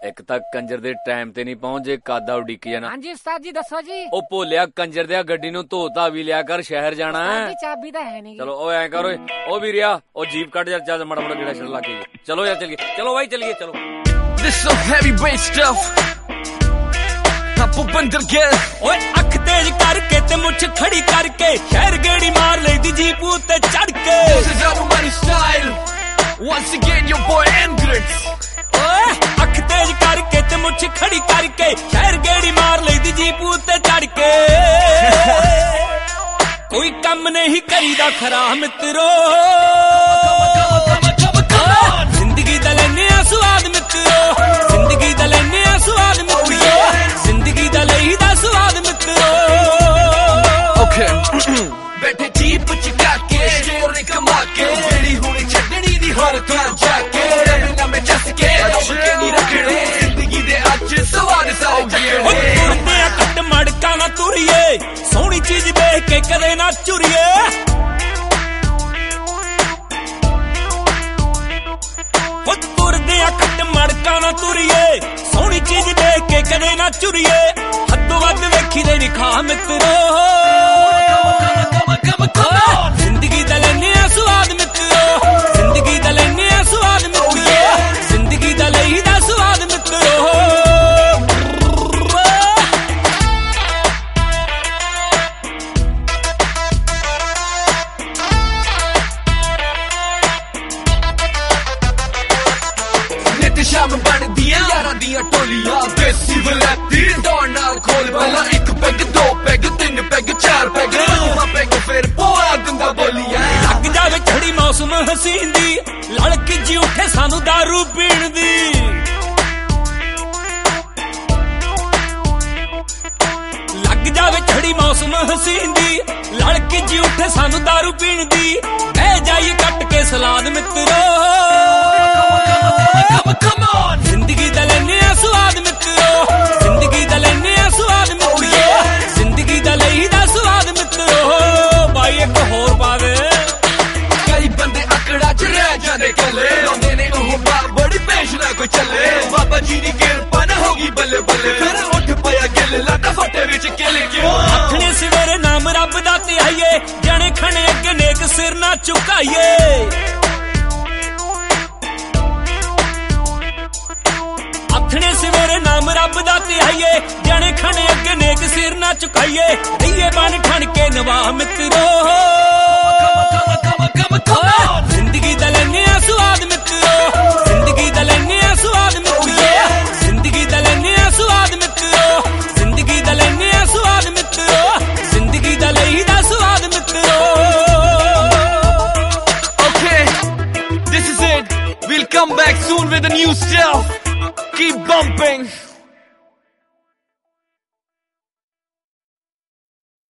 एक तक कंजर दे टाइम ते नहीं पहुंचे कादा उड़ीकी जाना। हाँ जी उस्ताद जी दसो जी। ओ भोलिया कंजर दिया गड्डी नूं धोता भी लिया कर, शहर जाना है। चाबी तो है नहीं। चलो ओ ऐ करो ओ भी रिया ओ जीप कट जा, चल मड़ा मड़ा गेड़ा छड़ ला के चलो यार, चलिए चलो भाई चलिए चलो। This so heavy bass stuff आपो बंदर गेल ओए अख तेज करके ते मुछ खड़ी करके शहर गेड़ी मार लेदी जीप उते चढ़ के। This is our money style once again your boy Andrix। ओए अख तेज करके ते मुछ खड़ी करके शहर गेड़ी मार लेदी जीप उते चढ़ के। कोई कम नहीं करीदा खरा मित्रो, जिंदगी दा लेने आ स्वाद मित्रो, जिंदगी दा लेने आ स्वाद मित्रो, जिंदगी दा लेईदा स्वाद मित्रो। ओके बैठे जीप चका के स्टोरी कमा के जेड़ी हुणी छड्डनी दी हर थां जाके बिना में चस के के नहीं रखणे जिंदगी दे अज स्वाद साओ तुरदे कट मड़का ना तुरिए सोहनी चीज देख के कदे ना चुरिए। कट मड़का ना तुरिए सोहनी चीज देख के कदे ना चुरिए, हदों वध वेखी दे नहीं खा मित्रो। जिंदगी दा लेने आ स्वाद मित्रो, जिंदगी दा लेने आ स्वाद मित्रो, जिंदगी दा लेईदा स्वाद मित्रो। शाम बनदियां यारां दियां टोलियां देसी वलैती दौड़ नाल खोल पहला एक पैग दो पैग तीन पैग चार पैग पैग फिर पोआ गंदा बोलियां। लग जावे छड़ी मौसम हसीन दी लड़की जी उठे सानू दारू पीण दी। लग जावे छड़ी मौसम हसीन दी लड़की जी उठे सानू दारू पीण दी। बह जाइए कट के सलाद मित्रो, जिंदगी दा लेने आ स्वाद मित्रो, जिंदगी दा लेने आ स्वाद मित्रो, जिंदगी दा लेईदा स्वाद मित्रो। भाई एक होर पावे कई बंदे अकड़ा च रह जांदे कले लाउंदे ने ओह बार बड़ी पेश ना कोई चले। बाबा जी दी किरपा ना होगी बल्ले बल्ले फिर उठ पाया गिल लाटा फटे विच किले क्यों। आखने सवेरे नाम रब दा ते आइए जने खणे अगे नेक सिर ना झुकाइए। आखने सवेरे नाम रब दा ते आइए जने खने अगे नेक सिर ना झुकाइए। रहिए बन ठन के नवा मित्रो, जिंदगी दा लेने आ स्वाद मित्रो, जिंदगी दा लेने आ स्वाद मित्रो, जिंदगी दा लेने आ स्वाद मित्रो, जिंदगी दा लेने आ स्वाद मित्रो, जिंदगी दा लेईदा स्वाद मित्रो। Okay, this is it. We'll come back soon with a new stuff. Keep bumping.